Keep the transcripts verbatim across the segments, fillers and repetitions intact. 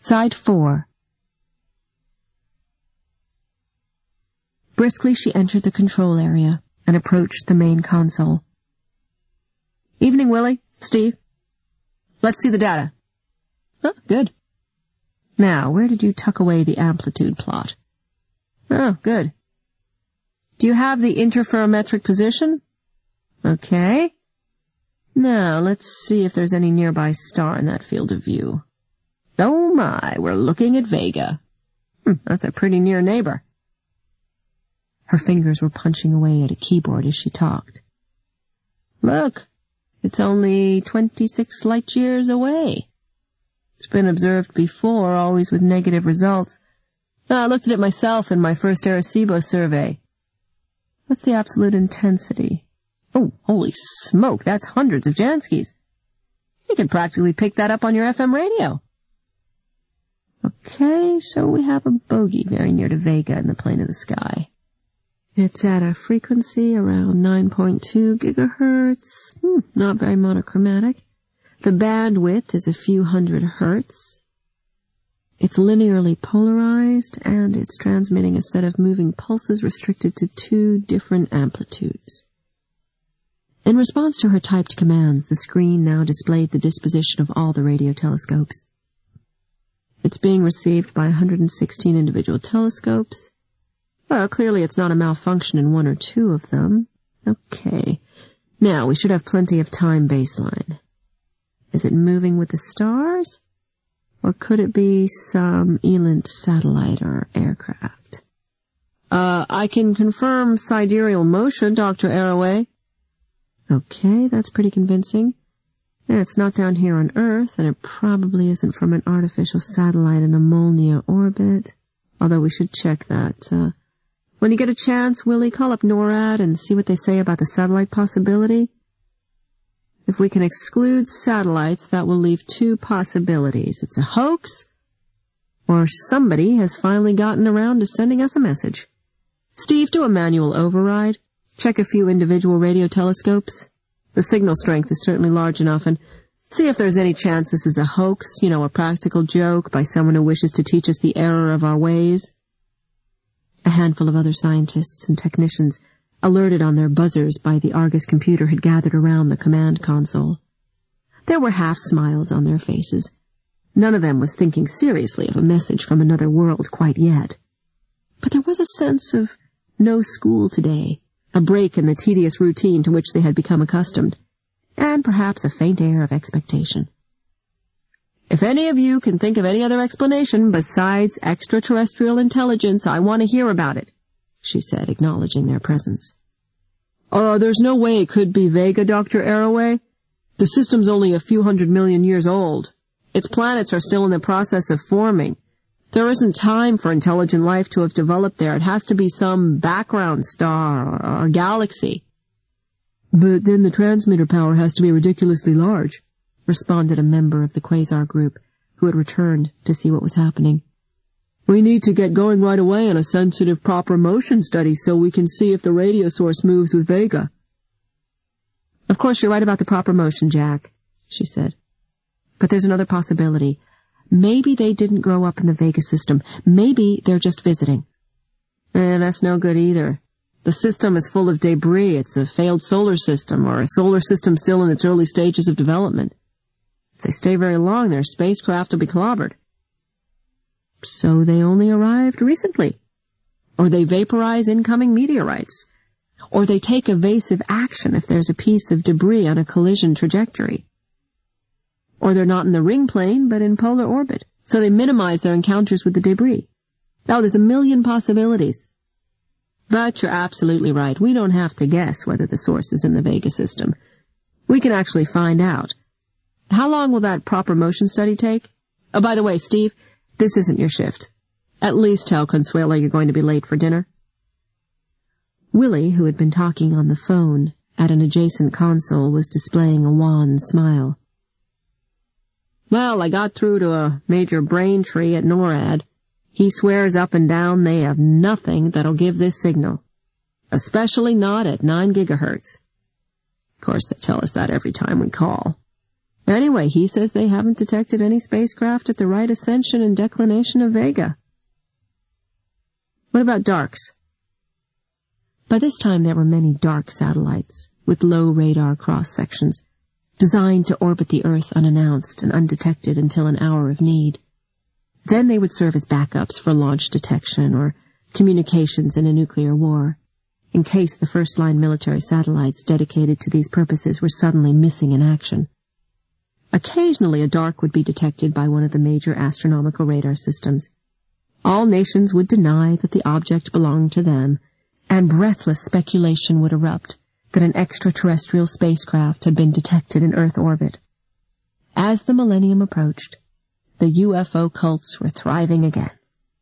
Side four. Briskly she entered the control area and approached the main console. Evening, Willie. Steve. Let's see the data. Oh, good. Now, where did you tuck away the amplitude plot? Oh, good. Do you have the interferometric position? Okay. Now, let's see if there's any nearby star in that field of view. Oh my, we're looking at Vega. Hm, that's a pretty near neighbor. Her fingers were punching away at a keyboard as she talked. Look, it's only twenty-six light years away. It's been observed before, always with negative results. I looked at it myself in my first Arecibo survey. What's the absolute intensity? Oh, holy smoke, that's hundreds of Janskys. You could practically pick that up on your F M radio. Okay, so we have a bogey very near to Vega in the plane of the sky. It's at a frequency around nine point two gigahertz. Hmm, not very monochromatic. The bandwidth is a few hundred hertz. It's linearly polarized, and it's transmitting a set of moving pulses restricted to two different amplitudes. In response to her typed commands, the screen now displayed the disposition of all the radio telescopes. It's being received by one hundred sixteen individual telescopes. Well, clearly it's not a malfunction in one or two of them. Okay. Now, we should have plenty of time baseline. Is it moving with the stars? Or could it be some ELINT satellite or aircraft? Uh, I can confirm sidereal motion, Doctor Arroway. Okay, that's pretty convincing. Yeah, it's not down here on Earth, and it probably isn't from an artificial satellite in a Molniya orbit. Although we should check that. Uh, when you get a chance, Willie, call up NORAD and see what they say about the satellite possibility. If we can exclude satellites, that will leave two possibilities. It's a hoax, or somebody has finally gotten around to sending us a message. Steve, do a manual override. Check a few individual radio telescopes. The signal strength is certainly large enough, and see if there's any chance this is a hoax, you know, a practical joke by someone who wishes to teach us the error of our ways. A handful of other scientists and technicians, alerted on their buzzers by the Argus computer, had gathered around the command console. There were half smiles on their faces. None of them was thinking seriously of a message from another world quite yet. But there was a sense of no school today, a break in the tedious routine to which they had become accustomed, and perhaps a faint air of expectation. If any of you can think of any other explanation besides extraterrestrial intelligence, I want to hear about it, she said, acknowledging their presence. Uh, there's no way it could be Vega, Doctor Arroway. The system's only a few hundred million years old. Its planets are still in the process of forming. There isn't time for intelligent life to have developed there. It has to be some background star or, or galaxy. But then the transmitter power has to be ridiculously large, responded a member of the Quasar group, who had returned to see what was happening. We need to get going right away on a sensitive proper motion study so we can see if the radio source moves with Vega. Of course you're right about the proper motion, Jack, she said. But there's another possibility. Maybe they didn't grow up in the Vega system. Maybe they're just visiting. Eh, that's no good either. The system is full of debris. It's a failed solar system, or a solar system still in its early stages of development. If they stay very long, their spacecraft will be clobbered. So they only arrived recently. Or they vaporize incoming meteorites. Or they take evasive action if there's a piece of debris on a collision trajectory. Or they're not in the ring plane, but in polar orbit, so they minimize their encounters with the debris. Oh, there's a million possibilities. But you're absolutely right. We don't have to guess whether the source is in the Vega system. We can actually find out. How long will that proper motion study take? Oh, by the way, Steve, this isn't your shift. At least tell Consuelo you're going to be late for dinner. Willie, who had been talking on the phone at an adjacent console, was displaying a wan smile. Well, I got through to a Major Braintree at NORAD. He swears up and down they have nothing that'll give this signal. Especially not at nine gigahertz. Of course, they tell us that every time we call. Anyway, he says they haven't detected any spacecraft at the right ascension and declination of Vega. What about Darks? By this time there were many dark satellites with low radar cross-sections, designed to orbit the Earth unannounced and undetected until an hour of need. Then they would serve as backups for launch detection or communications in a nuclear war, in case the first-line military satellites dedicated to these purposes were suddenly missing in action. Occasionally a dark would be detected by one of the major astronomical radar systems. All nations would deny that the object belonged to them, and breathless speculation would erupt that an extraterrestrial spacecraft had been detected in Earth orbit. As the millennium approached, the U F O cults were thriving again.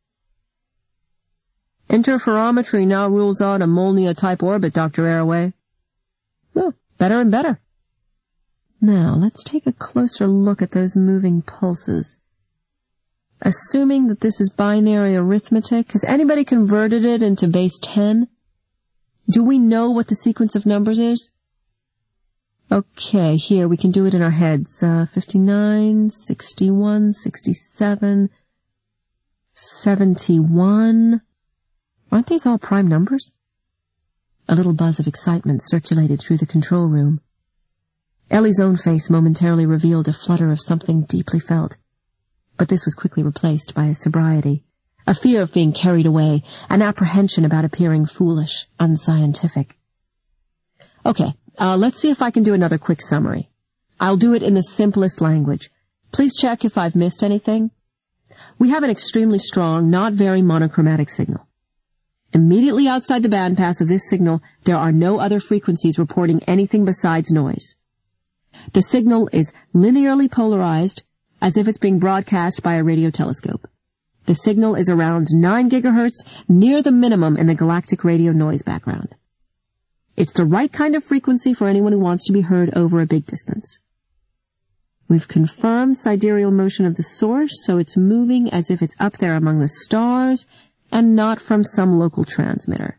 Interferometry now rules out a Molniya-type orbit, Doctor Arroway. Well, better and better. Now, let's take a closer look at those moving pulses. Assuming that this is binary arithmetic, has anybody converted it into base ten? Do we know what the sequence of numbers is? Okay, here, we can do it in our heads. Uh, fifty-nine, sixty-one, sixty-seven, seventy-one. Aren't these all prime numbers? A little buzz of excitement circulated through the control room. Ellie's own face momentarily revealed a flutter of something deeply felt, but this was quickly replaced by a sobriety, a fear of being carried away, an apprehension about appearing foolish, unscientific. Okay, uh, let's see if I can do another quick summary. I'll do it in the simplest language. Please check if I've missed anything. We have an extremely strong, not very monochromatic signal. Immediately outside the bandpass of this signal, there are no other frequencies reporting anything besides noise. The signal is linearly polarized, as if it's being broadcast by a radio telescope. The signal is around nine gigahertz, near the minimum in the galactic radio noise background. It's the right kind of frequency for anyone who wants to be heard over a big distance. We've confirmed sidereal motion of the source, so it's moving as if it's up there among the stars and not from some local transmitter.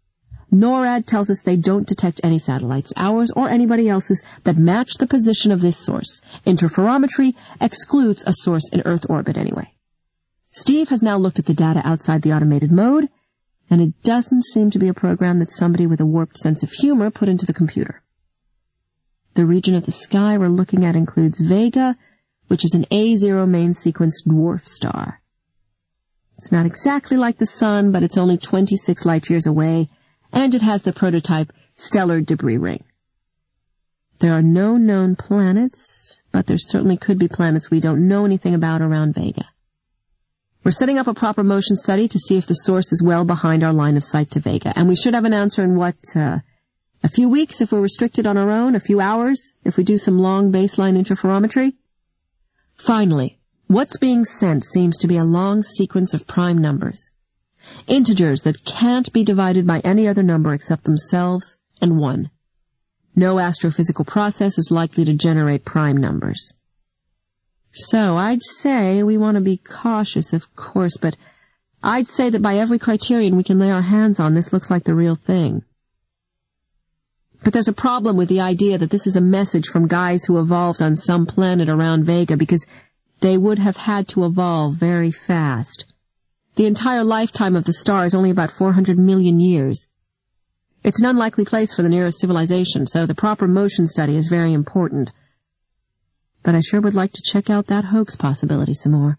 NORAD tells us they don't detect any satellites, ours or anybody else's, that match the position of this source. Interferometry excludes a source in Earth orbit anyway. Steve has now looked at the data outside the automated mode, and it doesn't seem to be a program that somebody with a warped sense of humor put into the computer. The region of the sky we're looking at includes Vega, which is an A zero main sequence dwarf star. It's not exactly like the Sun, but it's only twenty-six light-years away, and it has the prototype stellar debris ring. There are no known planets, but there certainly could be planets we don't know anything about around Vega. We're setting up a proper motion study to see if the source is well behind our line of sight to Vega, and we should have an answer in, what, uh, a few weeks if we're restricted on our own, a few hours if we do some long baseline interferometry. Finally, what's being sent seems to be a long sequence of prime numbers. Integers that can't be divided by any other number except themselves and one. No astrophysical process is likely to generate prime numbers. So I'd say we want to be cautious, of course, but I'd say that by every criterion we can lay our hands on, this looks like the real thing. But there's a problem with the idea that this is a message from guys who evolved on some planet around Vega, because they would have had to evolve very fast. The entire lifetime of the star is only about four hundred million years. It's an unlikely place for the nearest civilization, so the proper motion study is very important. But I sure would like to check out that hoax possibility some more.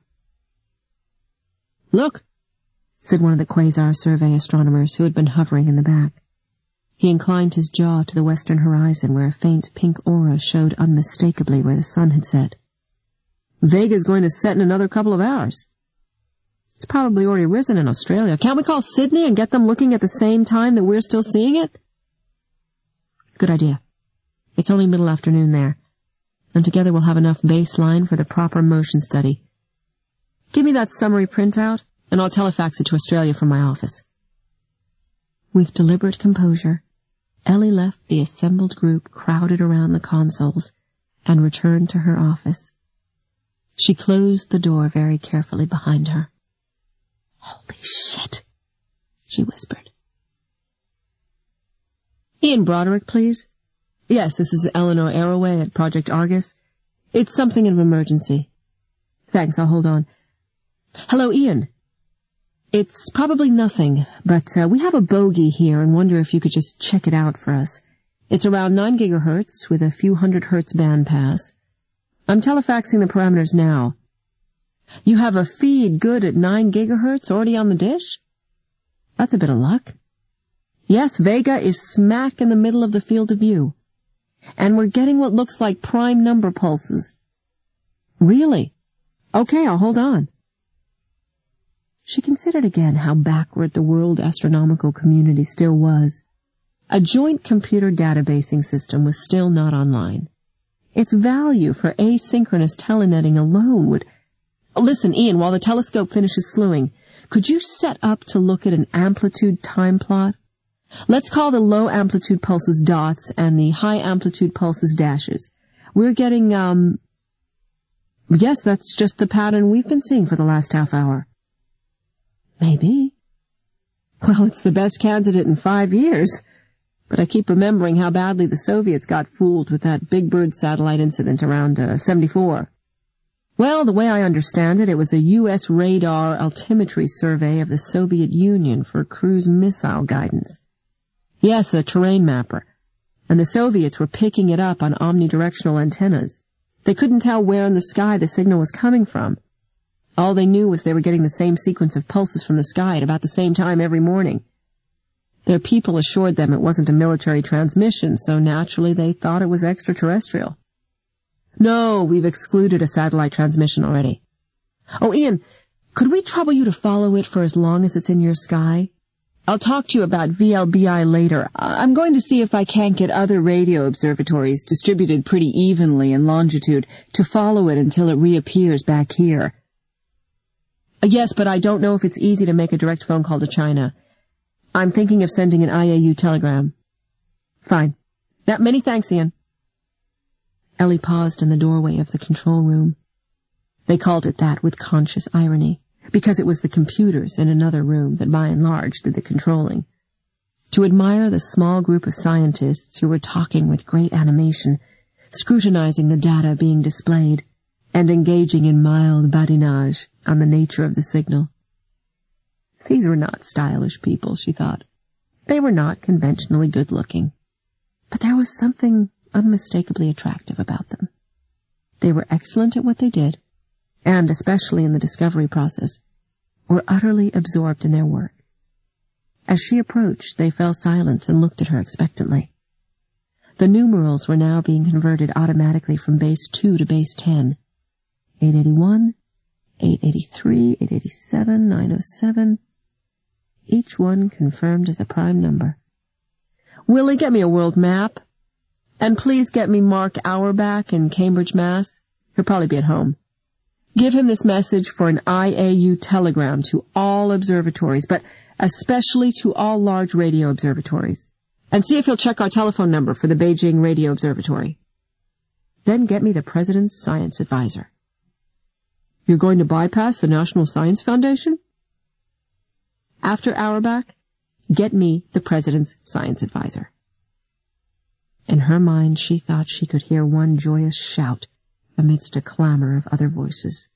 Look, said one of the Quasar survey astronomers who had been hovering in the back. He inclined his jaw to the western horizon where a faint pink aura showed unmistakably where the sun had set. Vega's going to set in another couple of hours. It's probably already risen in Australia. Can't we call Sydney and get them looking at the same time that we're still seeing it? Good idea. It's only middle afternoon there, and together we'll have enough baseline for the proper motion study. Give me that summary printout, and I'll telefax it to Australia from my office. With deliberate composure, Ellie left the assembled group crowded around the consoles and returned to her office. She closed the door very carefully behind her. "Holy shit," she whispered. "Ian Broderick, please." "Yes, this is Eleanor Arroway at Project Argus. It's something of an emergency. Thanks, I'll hold on. Hello, Ian. It's probably nothing, but uh, we have a bogey here and wonder if you could just check it out for us. It's around nine gigahertz with a few hundred hertz bandpass. I'm telefaxing the parameters now. You have a feed good at nine gigahertz already on the dish? That's a bit of luck. Yes, Vega is smack in the middle of the field of view. And we're getting what looks like prime number pulses. Really? Okay, I'll hold on. She considered again how backward the world astronomical community still was. A joint computer databasing system was still not online. Its value for asynchronous telenetting alone would... Oh, listen, Ian, while the telescope finishes slewing, could you set up to look at an amplitude time plot? Let's call the low amplitude pulses dots and the high amplitude pulses dashes. We're getting, um... Yes, that's just the pattern we've been seeing for the last half hour. Maybe. Well, it's the best candidate in five years. But I keep remembering how badly the Soviets got fooled with that Big Bird satellite incident around uh, seventy-four. Well, the way I understand it, it was a U S radar altimetry survey of the Soviet Union for cruise missile guidance. Yes, a terrain mapper. And the Soviets were picking it up on omnidirectional antennas. They couldn't tell where in the sky the signal was coming from. All they knew was they were getting the same sequence of pulses from the sky at about the same time every morning. Their people assured them it wasn't a military transmission, so naturally they thought it was extraterrestrial. No, we've excluded a satellite transmission already. Oh, Ian, could we trouble you to follow it for as long as it's in your sky? I'll talk to you about V L B I later. I'm going to see if I can't get other radio observatories distributed pretty evenly in longitude to follow it until it reappears back here. Yes, but I don't know if it's easy to make a direct phone call to China. I'm thinking of sending an I A U telegram. Fine. Yeah, many thanks, Ian. Ellie paused in the doorway of the control room. They called it that with conscious irony, because it was the computers in another room that by and large did the controlling. To admire the small group of scientists who were talking with great animation, scrutinizing the data being displayed, and engaging in mild badinage on the nature of the signal. These were not stylish people, she thought. They were not conventionally good-looking. But there was something unmistakably attractive about them. They were excellent at what they did, and especially in the discovery process, were utterly absorbed in their work. As she approached, they fell silent and looked at her expectantly. The numerals were now being converted automatically from base two to base ten. eight eighty-one, eight eighty-three, eight eighty-seven, nine oh seven... each one confirmed as a prime number. Willie, get me a world map. And please get me Mark Auerbach in Cambridge, Mass. He'll probably be at home. Give him this message for an I A U telegram to all observatories, but especially to all large radio observatories. And see if he'll check our telephone number for the Beijing Radio Observatory. Then get me the President's Science Advisor. You're going to bypass the National Science Foundation? After Auerbach, get me the President's Science Advisor. In her mind, she thought she could hear one joyous shout amidst a clamor of other voices.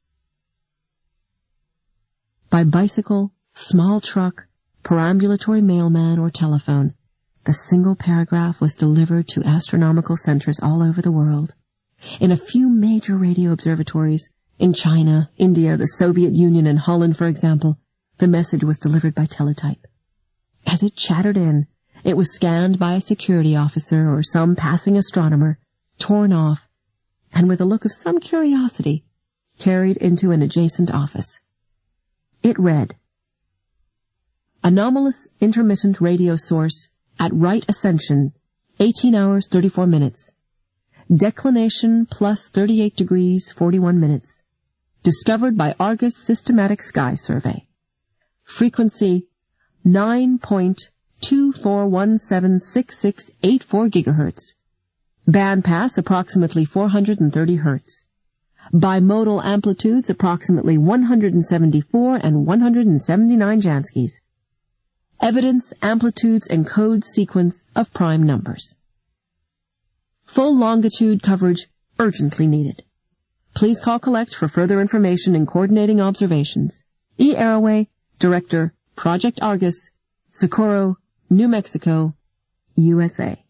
By bicycle, small truck, perambulatory mailman, or telephone, the single paragraph was delivered to astronomical centers all over the world. In a few major radio observatories, in China, India, the Soviet Union, and Holland, for example, the message was delivered by teletype. As it chattered in, it was scanned by a security officer or some passing astronomer, torn off, and with a look of some curiosity, carried into an adjacent office. It read, Anomalous intermittent radio source at right ascension, eighteen hours, thirty-four minutes. Declination plus thirty-eight degrees, forty-one minutes. Discovered by Argus Systematic Sky Survey. Frequency nine point two four one seven six six eight four gigahertz. Bandpass approximately four hundred thirty hertz. Bimodal amplitudes approximately one hundred seventy-four and one hundred seventy-nine Janskys. Evidence, amplitudes, and code sequence of prime numbers. Full longitude coverage urgently needed. Please call collect for further information and coordinating observations. E. Arroway, Director, Project Argus, Socorro, New Mexico, U S A.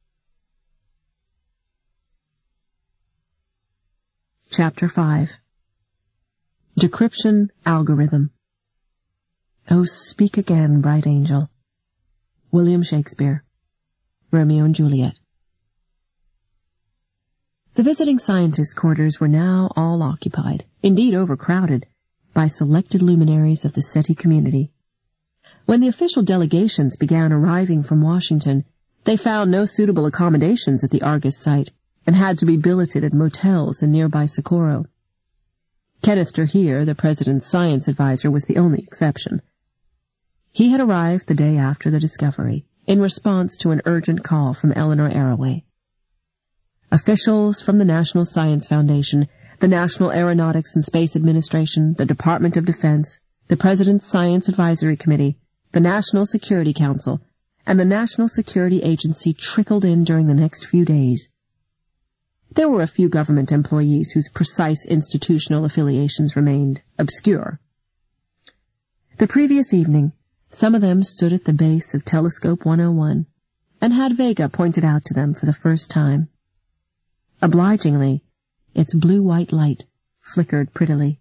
Chapter five. Decryption Algorithm. Oh, speak again, bright angel. William Shakespeare. Romeo and Juliet. The visiting scientists' quarters were now all occupied, indeed overcrowded, by selected luminaries of the SETI community. When the official delegations began arriving from Washington, they found no suitable accommodations at the Argus site and had to be billeted at motels in nearby Socorro. Kenneth Derheer, the president's science advisor, was the only exception. He had arrived the day after the discovery, in response to an urgent call from Eleanor Arroway. Officials from the National Science Foundation, the National Aeronautics and Space Administration, the Department of Defense, the President's Science Advisory Committee, the National Security Council, and the National Security Agency trickled in during the next few days. There were a few government employees whose precise institutional affiliations remained obscure. The previous evening, some of them stood at the base of Telescope one oh one and had Vega pointed out to them for the first time. Obligingly, its blue-white light flickered prettily.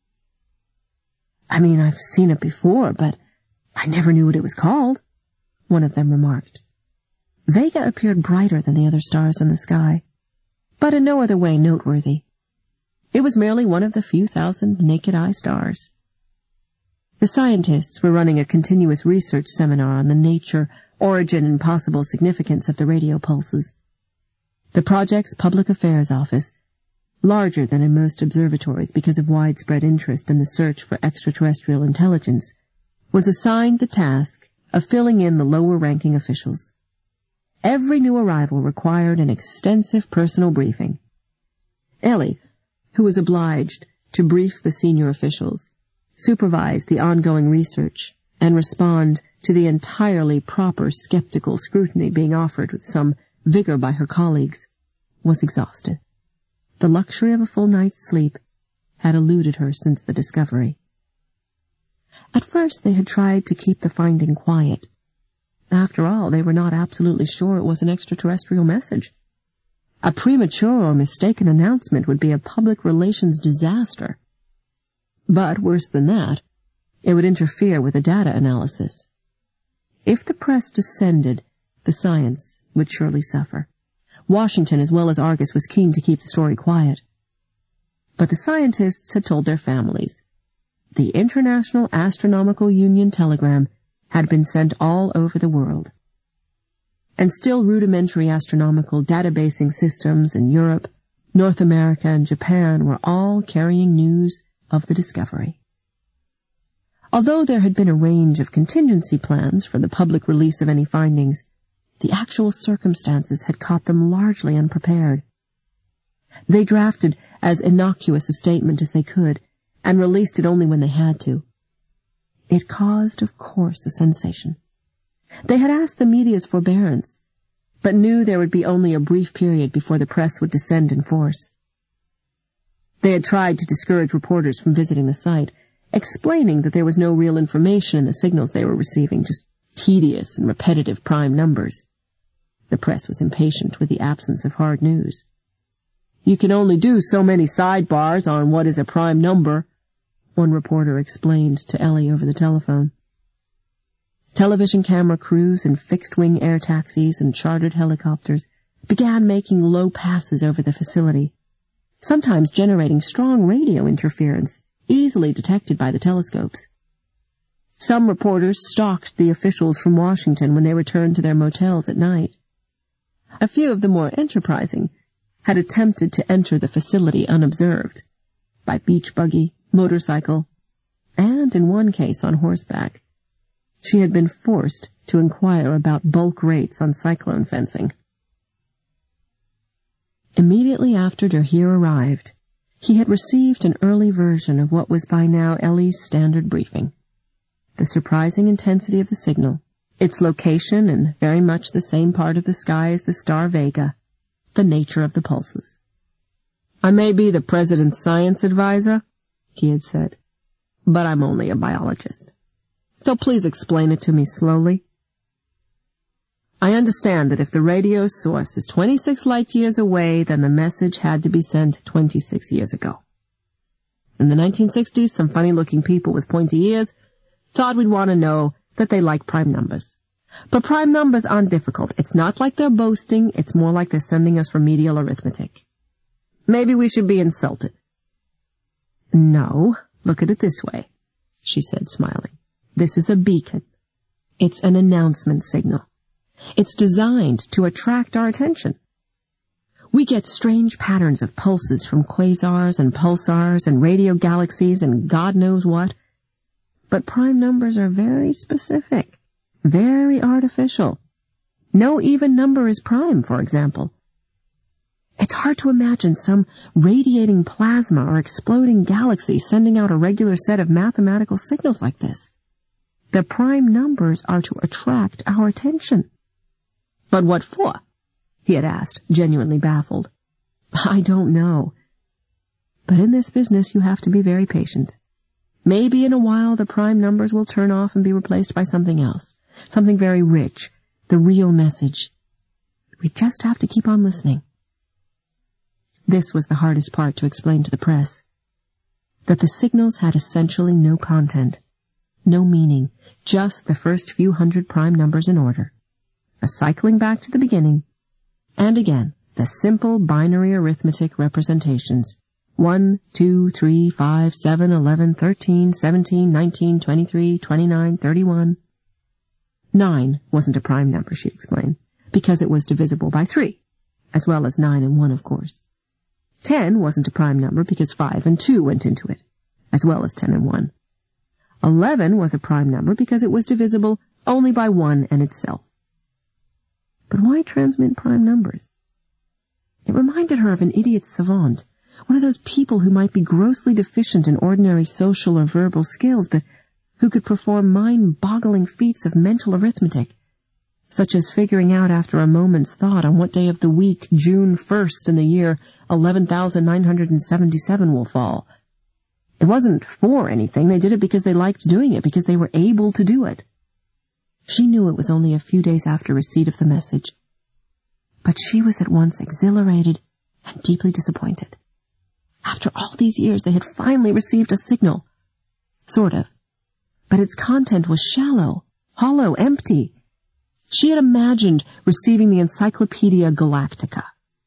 "I mean, I've seen it before, but I never knew what it was called," one of them remarked. Vega appeared brighter than the other stars in the sky, but in no other way noteworthy. It was merely one of the few thousand naked-eye stars. The scientists were running a continuous research seminar on the nature, origin, and possible significance of the radio pulses. The project's public affairs office, larger than in most observatories because of widespread interest in the search for extraterrestrial intelligence, was assigned the task of filling in the lower-ranking officials. Every new arrival required an extensive personal briefing. Ellie, who was obliged to brief the senior officials, supervise the ongoing research, and respond to the entirely proper skeptical scrutiny being offered with some vigor by her colleagues, was exhausted. The luxury of a full night's sleep had eluded her since the discovery. At first they had tried to keep the finding quiet. After all, they were not absolutely sure it was an extraterrestrial message. A premature or mistaken announcement would be a public relations disaster. But, worse than that, it would interfere with the data analysis. If the press descended, the science would surely suffer. Washington, as well as Argus, was keen to keep the story quiet. But the scientists had told their families. The International Astronomical Union telegram had been sent all over the world. And still rudimentary astronomical databasing systems in Europe, North America, and Japan were all carrying news of the discovery. Although there had been a range of contingency plans for the public release of any findings, the actual circumstances had caught them largely unprepared. They drafted as innocuous a statement as they could, and released it only when they had to. It caused, of course, a sensation. They had asked the media's forbearance, but knew there would be only a brief period before the press would descend in force. They had tried to discourage reporters from visiting the site, explaining that there was no real information in the signals they were receiving, just tedious and repetitive prime numbers. The press was impatient with the absence of hard news. "You can only do so many sidebars on what is a prime number," one reporter explained to Ellie over the telephone. Television camera crews and fixed-wing air taxis and chartered helicopters began making low passes over the facility, sometimes generating strong radio interference, easily detected by the telescopes. Some reporters stalked the officials from Washington when they returned to their motels at night. A few of the more enterprising had attempted to enter the facility unobserved, by beach buggy, motorcycle, and, in one case, on horseback. She had been forced to inquire about bulk rates on cyclone fencing. Immediately after Derheer arrived, he had received an early version of what was by now Ellie's standard briefing. The surprising intensity of the signal, its location in very much the same part of the sky as the star Vega, the nature of the pulses. I may be the president's science advisor, he had said, but I'm only a biologist. So please explain it to me slowly. I understand that if the radio source is twenty-six light years away, then the message had to be sent twenty-six years ago. In the nineteen sixties, some funny-looking people with pointy ears thought we'd want to know that they like prime numbers. But prime numbers aren't difficult. It's not like they're boasting. It's more like they're sending us remedial arithmetic. Maybe we should be insulted. No, look at it this way, she said, smiling. This is a beacon. It's an announcement signal. It's designed to attract our attention. We get strange patterns of pulses from quasars and pulsars and radio galaxies and God knows what. But prime numbers are very specific, very artificial. No even number is prime, for example. It's hard to imagine some radiating plasma or exploding galaxy sending out a regular set of mathematical signals like this. The prime numbers are to attract our attention. But what for? He had asked, genuinely baffled. I don't know. But in this business you have to be very patient. Maybe in a while the prime numbers will turn off and be replaced by something else, something very rich, the real message. We just have to keep on listening. This was the hardest part to explain to the press, that the signals had essentially no content, no meaning, just the first few hundred prime numbers in order, a cycling back to the beginning, and again, the simple binary arithmetic representations, one, two, three, five, seven, eleven, thirteen, seventeen, nineteen, twenty-three, twenty-nine, thirty-one. Nine wasn't a prime number, she explained, because it was divisible by three, as well as nine and one, of course. Ten wasn't a prime number because five and two went into it, as well as ten and one. Eleven was a prime number because it was divisible only by one and itself. But why transmit prime numbers? It reminded her of an idiot savant, one of those people who might be grossly deficient in ordinary social or verbal skills, but who could perform mind-boggling feats of mental arithmetic, such as figuring out after a moment's thought on what day of the week June first in the year eleven thousand nine hundred seventy-seven will fall. It wasn't for anything. They did it because they liked doing it, because they were able to do it. She knew it was only a few days after receipt of the message, but she was at once exhilarated and deeply disappointed. After all these years, they had finally received a signal. Sort of. But its content was shallow, hollow, empty. She had imagined receiving the Encyclopedia Galactica.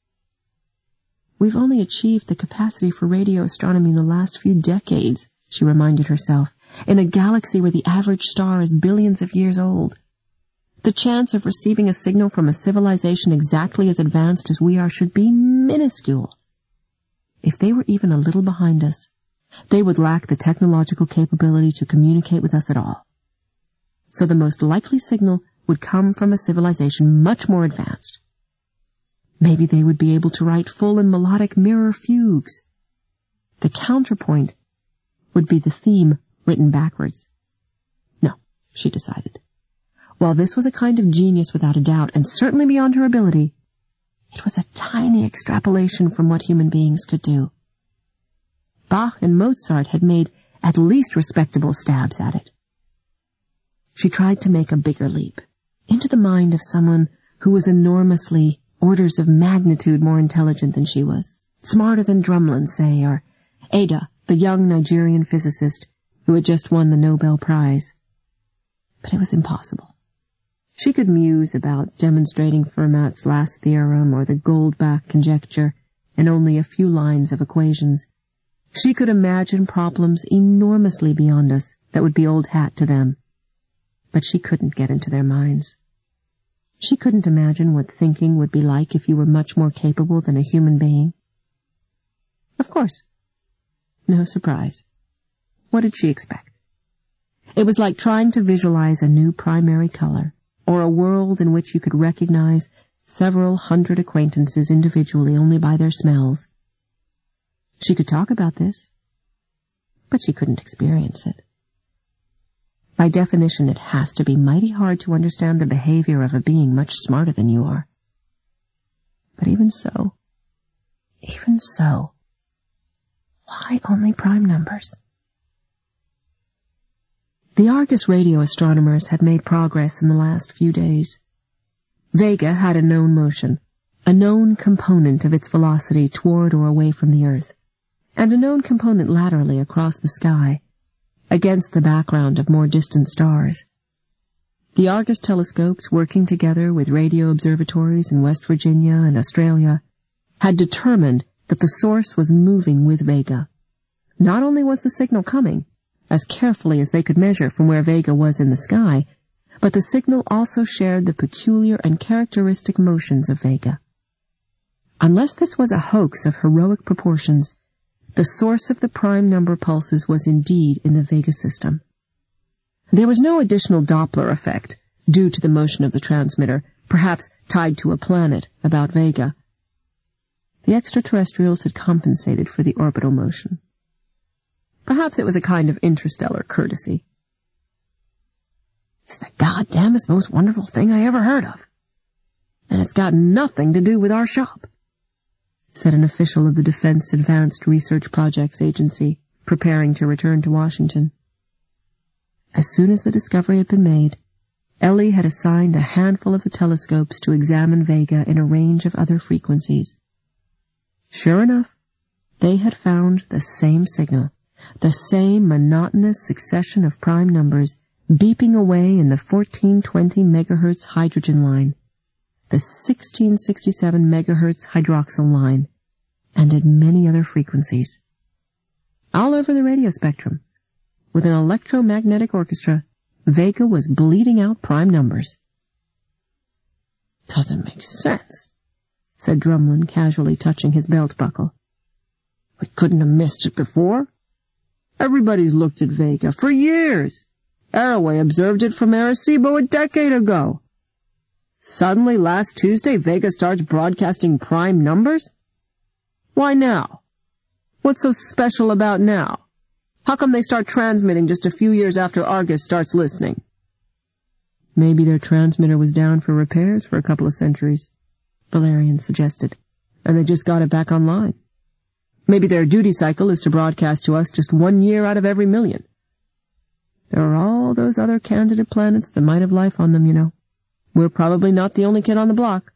We've only achieved the capacity for radio astronomy in the last few decades, she reminded herself, in a galaxy where the average star is billions of years old. The chance of receiving a signal from a civilization exactly as advanced as we are should be minuscule. If they were even a little behind us, they would lack the technological capability to communicate with us at all. So the most likely signal would come from a civilization much more advanced. Maybe they would be able to write full and melodic mirror fugues. The counterpoint would be the theme written backwards. No, she decided. While this was a kind of genius without a doubt, and certainly beyond her ability, it was a tiny extrapolation from what human beings could do. Bach and Mozart had made at least respectable stabs at it. She tried to make a bigger leap, into the mind of someone who was enormously, orders of magnitude more intelligent than she was, smarter than Drumlin, say, or Ada, the young Nigerian physicist who had just won the Nobel Prize. But it was impossible. She could muse about demonstrating Fermat's last theorem or the Goldbach conjecture in only a few lines of equations. She could imagine problems enormously beyond us that would be old hat to them. But she couldn't get into their minds. She couldn't imagine what thinking would be like if you were much more capable than a human being. Of course. No surprise. What did she expect? It was like trying to visualize a new primary color, or a world in which you could recognize several hundred acquaintances individually only by their smells. She could talk about this, but she couldn't experience it. By definition, it has to be mighty hard to understand the behavior of a being much smarter than you are. But even so, even so, Why only prime numbers? The Argus radio astronomers had made progress in the last few days. Vega had a known motion, a known component of its velocity toward or away from the Earth, and a known component laterally across the sky, against the background of more distant stars. The Argus telescopes, working together with radio observatories in West Virginia and Australia, had determined that the source was moving with Vega. Not only was the signal coming, as carefully as they could measure from where Vega was in the sky, but the signal also shared the peculiar and characteristic motions of Vega. Unless this was a hoax of heroic proportions, the source of the prime number pulses was indeed in the Vega system. There was no additional Doppler effect, due to the motion of the transmitter, perhaps tied to a planet about Vega. The extraterrestrials had compensated for the orbital motion. Perhaps it was a kind of interstellar courtesy. It's the goddamnest most wonderful thing I ever heard of. And it's got nothing to do with our shop, said an official of the Defense Advanced Research Projects Agency, preparing to return to Washington. As soon as the discovery had been made, Ellie had assigned a handful of the telescopes to examine Vega in a range of other frequencies. Sure enough, they had found the same signal, the same monotonous succession of prime numbers beeping away in the fourteen twenty megahertz hydrogen line, the sixteen sixty-seven megahertz hydroxyl line, and in many other frequencies. All over the radio spectrum, with an electromagnetic orchestra, Vega was bleeding out prime numbers. Doesn't make sense, said Drumlin, casually touching his belt buckle. We couldn't have missed it before. Everybody's looked at Vega for years. Arroway observed it from Arecibo a decade ago. Suddenly, last Tuesday, Vega starts broadcasting prime numbers? Why now? What's so special about now? How come they start transmitting just a few years after Argus starts listening? Maybe their transmitter was down for repairs for a couple of centuries, Valerian suggested, and they just got it back online. Maybe their duty cycle is to broadcast to us just one year out of every million. There are all those other candidate planets that might have life on them, you know. We're probably not the only kid on the block.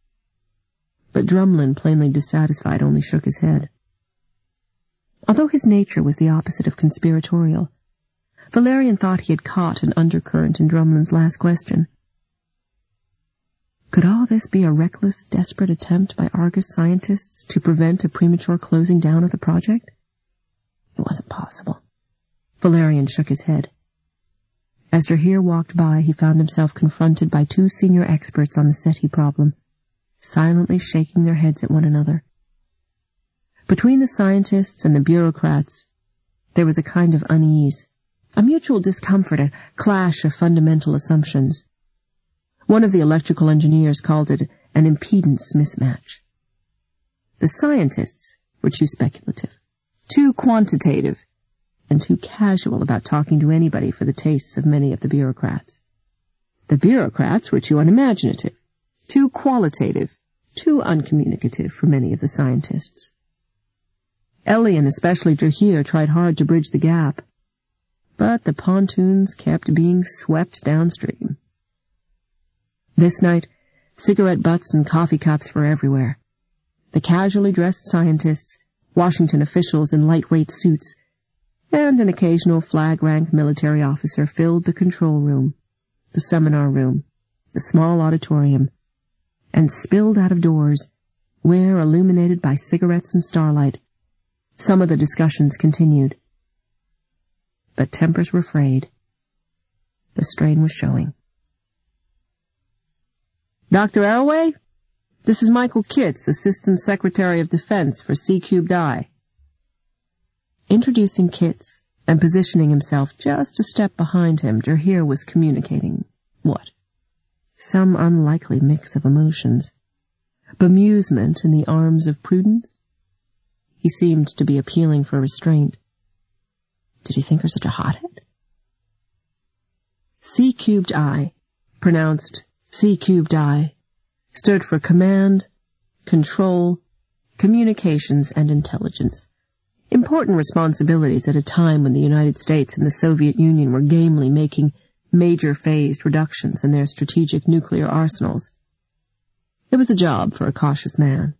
But Drumlin, plainly dissatisfied, only shook his head. Although his nature was the opposite of conspiratorial, Valerian thought he had caught an undercurrent in Drumlin's last question. Could all this be a reckless, desperate attempt by Argus scientists to prevent a premature closing down of the project? It wasn't possible. Valerian shook his head. As Drahir walked by, he found himself confronted by two senior experts on the SETI problem, silently shaking their heads at one another. Between the scientists and the bureaucrats, there was a kind of unease, a mutual discomfort, a clash of fundamental assumptions. One of the electrical engineers called it an impedance mismatch. The scientists were too speculative, too quantitative, and too casual about talking to anybody for the tastes of many of the bureaucrats. The bureaucrats were too unimaginative, too qualitative, too uncommunicative for many of the scientists. Ellie and especially Drahir tried hard to bridge the gap, but the pontoons kept being swept downstream. This night, cigarette butts and coffee cups were everywhere. The casually dressed scientists, Washington officials in lightweight suits, and an occasional flag-rank military officer filled the control room, the seminar room, the small auditorium, and spilled out of doors, where, illuminated by cigarettes and starlight, some of the discussions continued. But tempers were frayed. The strain was showing. Doctor Arroway? This is Michael Kitts, Assistant Secretary of Defense for C Cubed I. Introducing Kitts and positioning himself just a step behind him, Drahir was communicating what? Some unlikely mix of emotions. Bemusement in the arms of prudence? He seemed to be appealing for restraint. Did he think her such a hothead? C Cubed I, pronounced C Cubed I, stood for Command, Control, Communications, and Intelligence. Important responsibilities at a time when the United States and the Soviet Union were gamely making major phased reductions in their strategic nuclear arsenals. It was a job for a cautious man.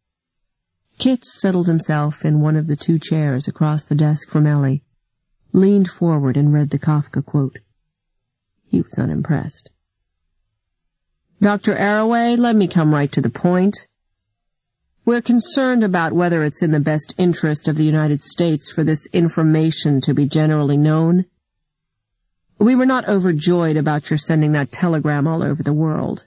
Kitts settled himself in one of the two chairs across the desk from Ellie, leaned forward and read the Kafka quote. He was unimpressed. Doctor Arroway, let me come right to the point. We're concerned about whether it's in the best interest of the United States for this information to be generally known. We were not overjoyed about your sending that telegram all over the world.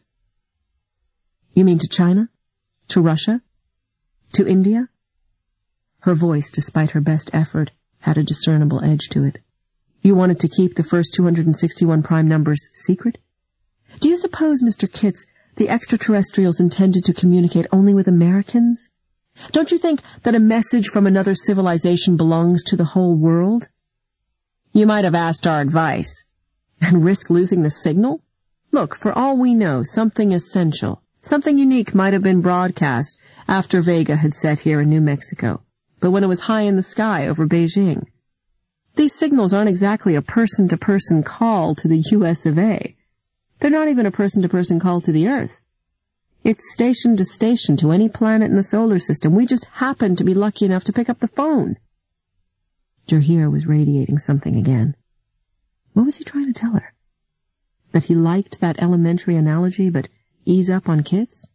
You mean to China? To Russia? To India? Her voice, despite her best effort, had a discernible edge to it. You wanted to keep the first two hundred sixty-one prime numbers secret? Do you suppose, Mister Kitts, the extraterrestrials intended to communicate only with Americans? Don't you think that a message from another civilization belongs to the whole world? You might have asked our advice. And risk losing the signal? Look, for all we know, something essential, something unique might have been broadcast after Vega had set here in New Mexico, but when it was high in the sky over Beijing. These signals aren't exactly a person-to-person call to the U S of A. They're not even a person-to-person call to the Earth. It's station to station to any planet in the solar system. We just happen to be lucky enough to pick up the phone. Jahir was radiating something again. What was he trying to tell her? That he liked that elementary analogy, but ease up on Kitts?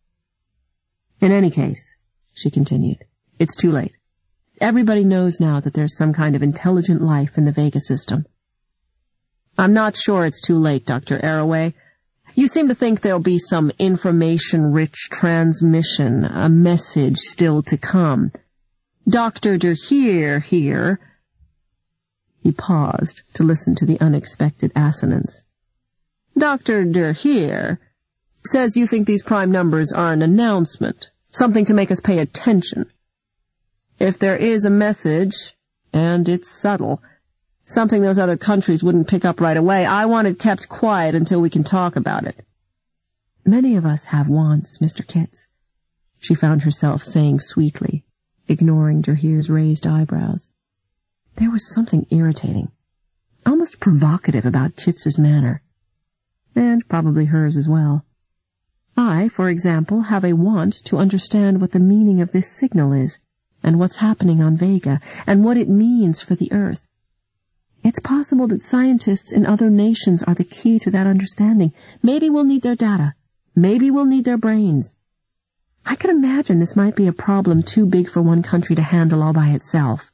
In any case, she continued, it's too late. Everybody knows now that there's some kind of intelligent life in the Vega system. I'm not sure it's too late, Doctor Arroway. You seem to think there'll be some information-rich transmission, a message still to come. Doctor Jahir here... He paused to listen to the unexpected assonance. Doctor Jahir says you think these prime numbers are an announcement, something to make us pay attention. If there is a message, and it's subtle, something those other countries wouldn't pick up right away, I want it kept quiet until we can talk about it. Many of us have wants, Mister Kitts, she found herself saying sweetly, ignoring Jahir's raised eyebrows. There was something irritating, almost provocative about Kitts's manner, and probably hers as well. I, for example, have a want to understand what the meaning of this signal is, and what's happening on Vega, and what it means for the Earth. It's possible that scientists in other nations are the key to that understanding. Maybe we'll need their data. Maybe we'll need their brains. I could imagine this might be a problem too big for one country to handle all by itself.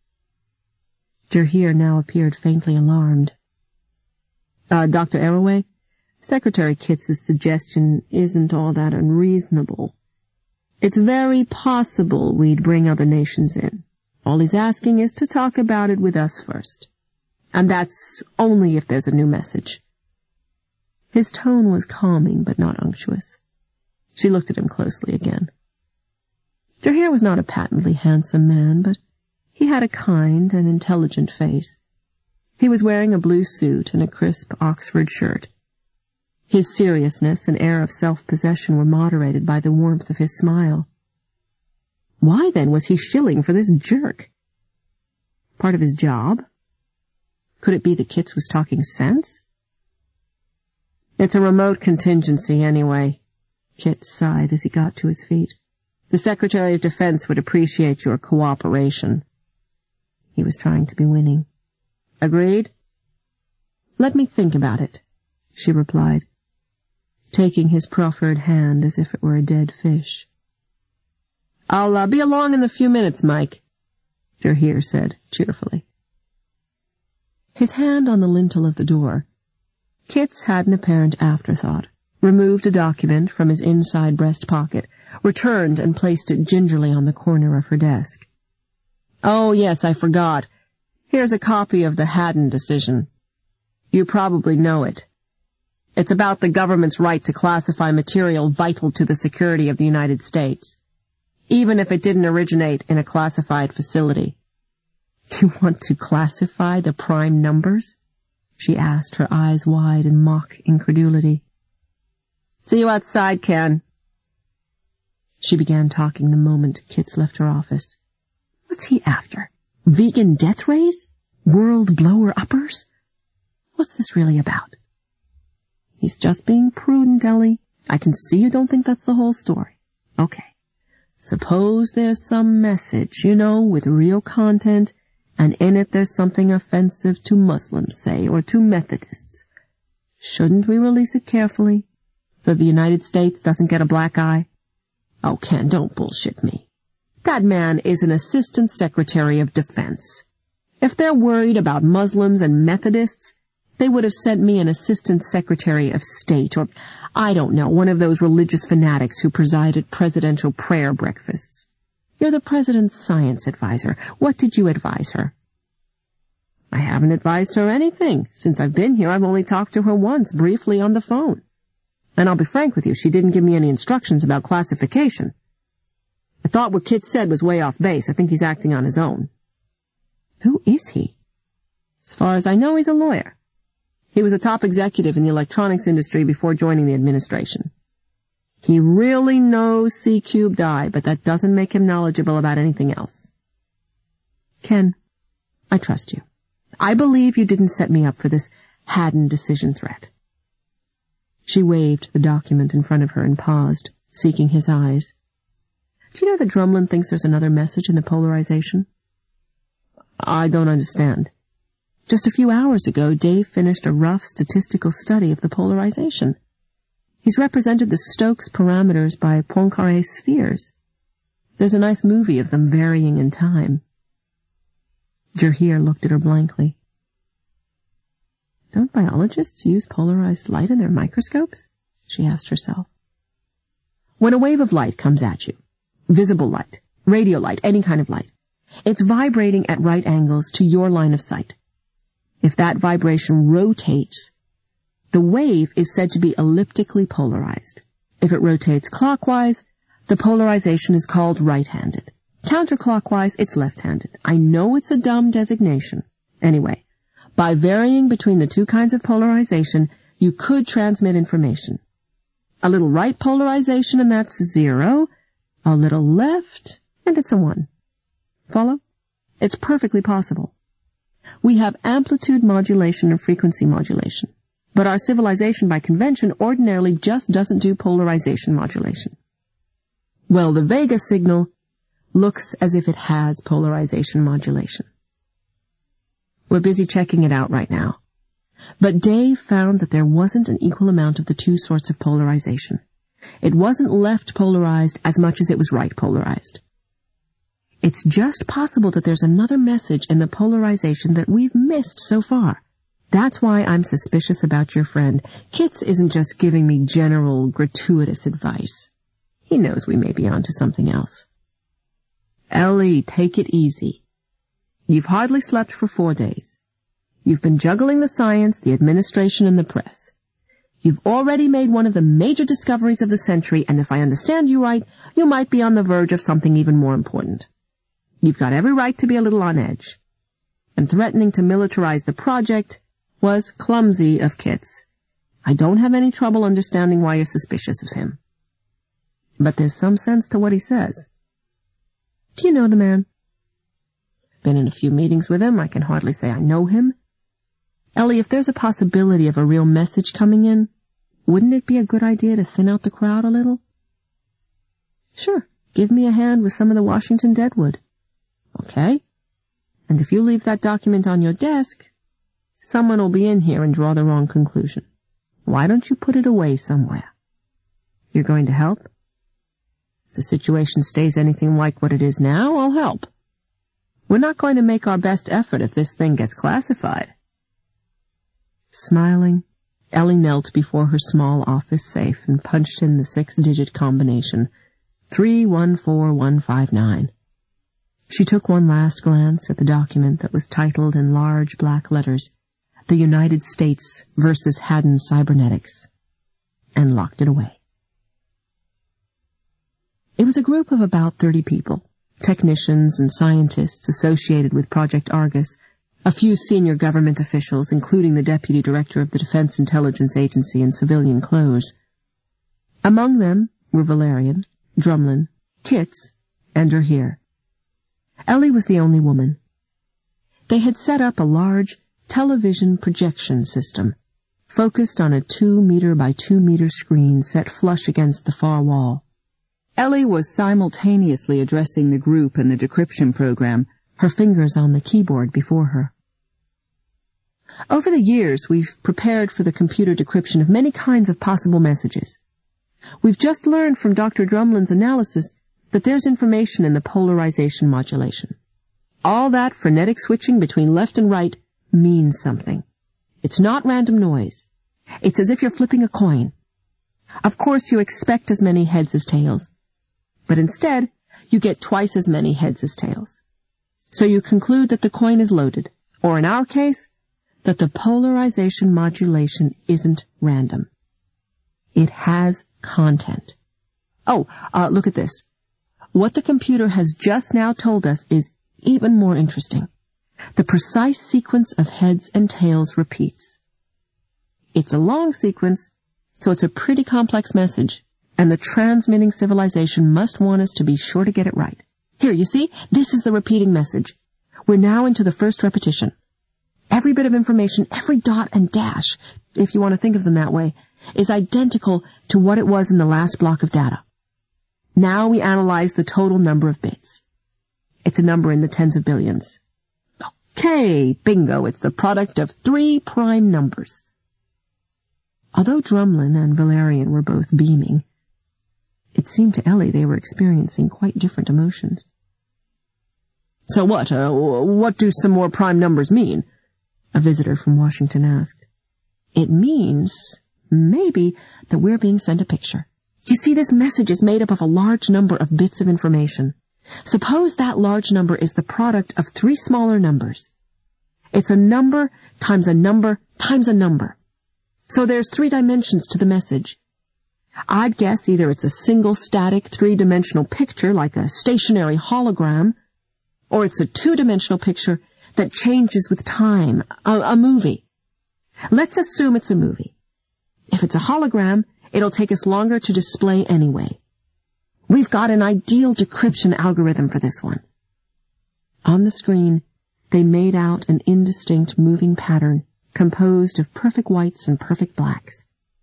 Jahir now appeared faintly alarmed. Uh, Doctor Arroway, Secretary Kitts' suggestion isn't all that unreasonable. It's very possible we'd bring other nations in. All he's asking is to talk about it with us first. And that's only if there's a new message. His tone was calming but not unctuous. She looked at him closely again. Jahir was not a patently handsome man, but he had a kind and intelligent face. He was wearing a blue suit and a crisp Oxford shirt. His seriousness and air of self-possession were moderated by the warmth of his smile. Why, then, was he shilling for this jerk? Part of his job? Could it be that Kitts was talking sense? It's a remote contingency, anyway, Kitts sighed as he got to his feet. The Secretary of Defense would appreciate your cooperation. He was trying to be winning. Agreed? Let me think about it, she replied, taking his proffered hand as if it were a dead fish. I'll uh, be along in a few minutes, Mike, Jahir said cheerfully. His hand on the lintel of the door, Kitts had an apparent afterthought, removed a document from his inside breast pocket, returned and placed it gingerly on the corner of her desk. Oh, yes, I forgot. Here's a copy of the Haddon decision. You probably know it. It's about the government's right to classify material vital to the security of the United States, even if it didn't originate in a classified facility. You want to classify the prime numbers? She asked, her eyes wide in mock incredulity. See you outside, Ken. She began talking the moment Kitts left her office. What's he after? Vegan death rays? World blower-uppers? What's this really about? He's just being prudent, Ellie. I can see you don't think that's the whole story. Okay. Suppose there's some message, you know, with real content, and in it there's something offensive to Muslims, say, or to Methodists. Shouldn't we release it carefully, so the United States doesn't get a black eye? Oh, Ken, don't bullshit me. That man is an Assistant Secretary of Defense. If they're worried about Muslims and Methodists, they would have sent me an Assistant Secretary of State, or, I don't know, one of those religious fanatics who preside at presidential prayer breakfasts. You're the president's science advisor. What did you advise her? I haven't advised her anything. Since I've been here, I've only talked to her once, briefly on the phone. And I'll be frank with you, she didn't give me any instructions about classification. I thought what Kit said was way off base. I think he's acting on his own. Who is he? As far as I know, he's a lawyer. He was a top executive in the electronics industry before joining the administration. He really knows C cubed I, but that doesn't make him knowledgeable about anything else. Ken, I trust you. I believe you didn't set me up for this Haddon decision threat. She waved the document in front of her and paused, seeking his eyes. Do you know that Drumlin thinks there's another message in the polarization? I don't understand. Just a few hours ago, Dave finished a rough statistical study of the polarization. He's represented the Stokes parameters by Poincaré spheres. There's a nice movie of them varying in time. Jahir looked at her blankly. Don't biologists use polarized light in their microscopes? She asked herself. When a wave of light comes at you, visible light, radio light, any kind of light, it's vibrating at right angles to your line of sight. If that vibration rotates, the wave is said to be elliptically polarized. If it rotates clockwise, the polarization is called right-handed. Counterclockwise, it's left-handed. I know it's a dumb designation. Anyway, by varying between the two kinds of polarization, you could transmit information. A little right polarization, and that's zero. A little left, and it's a one. Follow? It's perfectly possible. We have amplitude modulation and frequency modulation, but our civilization by convention ordinarily just doesn't do polarization modulation. Well, the Vega signal looks as if it has polarization modulation. We're busy checking it out right now. But Dave found that there wasn't an equal amount of the two sorts of polarization. It wasn't left polarized as much as it was right polarized. It's just possible that there's another message in the polarization that we've missed so far. That's why I'm suspicious about your friend. Kitts isn't just giving me general, gratuitous advice. He knows we may be onto something else. Ellie, take it easy. You've hardly slept for four days. You've been juggling the science, the administration, and the press. You've already made one of the major discoveries of the century, and if I understand you right, you might be on the verge of something even more important. You've got every right to be a little on edge. And threatening to militarize the project was clumsy of Kitts. I don't have any trouble understanding why you're suspicious of him. But there's some sense to what he says. Do you know the man? I've been in a few meetings with him. I can hardly say I know him. Ellie, if there's a possibility of a real message coming in, wouldn't it be a good idea to thin out the crowd a little? Sure. Give me a hand with some of the Washington deadwood. Okay? And if you leave that document on your desk, someone will be in here and draw the wrong conclusion. Why don't you put it away somewhere? You're going to help? If the situation stays anything like what it is now, I'll help. We're not going to make our best effort if this thing gets classified. Smiling, Ellie knelt before her small office safe and punched in the six-digit combination, three one four one five nine. She took one last glance at the document that was titled in large black letters, The United States versus Haddon Cybernetics, and locked it away. It was a group of about thirty people, technicians and scientists associated with Project Argus, a few senior government officials, including the deputy director of the Defense Intelligence Agency in civilian clothes. Among them were Valerian, Drumlin, Kitts, and Jahir. Ellie was the only woman. They had set up a large television projection system, focused on a two-meter by two-meter screen set flush against the far wall. Ellie was simultaneously addressing the group in the decryption program, her fingers on the keyboard before her. Over the years, we've prepared for the computer decryption of many kinds of possible messages. We've just learned from Doctor Drumlin's analysis that there's information in the polarization modulation. All that frenetic switching between left and right means something. It's not random noise. It's as if you're flipping a coin. Of course, you expect as many heads as tails, but instead, you get twice as many heads as tails. So you conclude that the coin is loaded, or in our case, that the polarization modulation isn't random. It has content. Oh, uh, look at this. What the computer has just now told us is even more interesting. The precise sequence of heads and tails repeats. It's a long sequence, so it's a pretty complex message, and the transmitting civilization must want us to be sure to get it right. Here, you see? This is the repeating message. We're now into the first repetition. Every bit of information, every dot and dash, if you want to think of them that way, is identical to what it was in the last block of data. Now we analyze the total number of bits. It's a number in the tens of billions. Okay, bingo, it's the product of three prime numbers. Although Drumlin and Valerian were both beaming, it seemed to Ellie they were experiencing quite different emotions. So what, uh, what do some more prime numbers mean? A visitor from Washington asked. It means, maybe, that we're being sent a picture. You see, this message is made up of a large number of bits of information. Suppose that large number is the product of three smaller numbers. It's a number times a number times a number. So there's three dimensions to the message. I'd guess either it's a single static three-dimensional picture like a stationary hologram, or it's a two-dimensional picture that changes with time, a, a movie. Let's assume it's a movie. If it's a hologram, it'll take us longer to display anyway. We've got an ideal decryption algorithm for this one. On the screen, they made out an indistinct moving pattern composed of perfect whites and perfect blacks.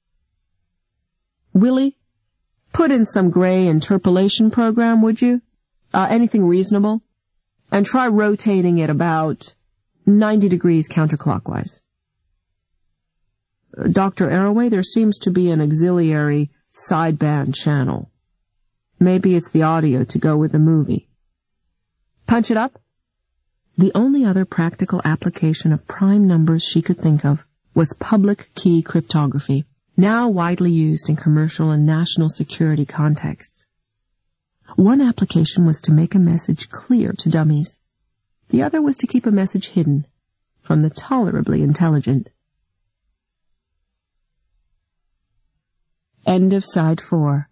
Willie, put in some gray interpolation program, would you? Uh, anything reasonable? And try rotating it about ninety degrees counterclockwise. Uh, Doctor Arroway, there seems to be an auxiliary sideband channel. Maybe it's the audio to go with the movie. Punch it up? The only other practical application of prime numbers she could think of was public key cryptography, now widely used in commercial and national security contexts. One application was to make a message clear to dummies. The other was to keep a message hidden from the tolerably intelligent. End of side four.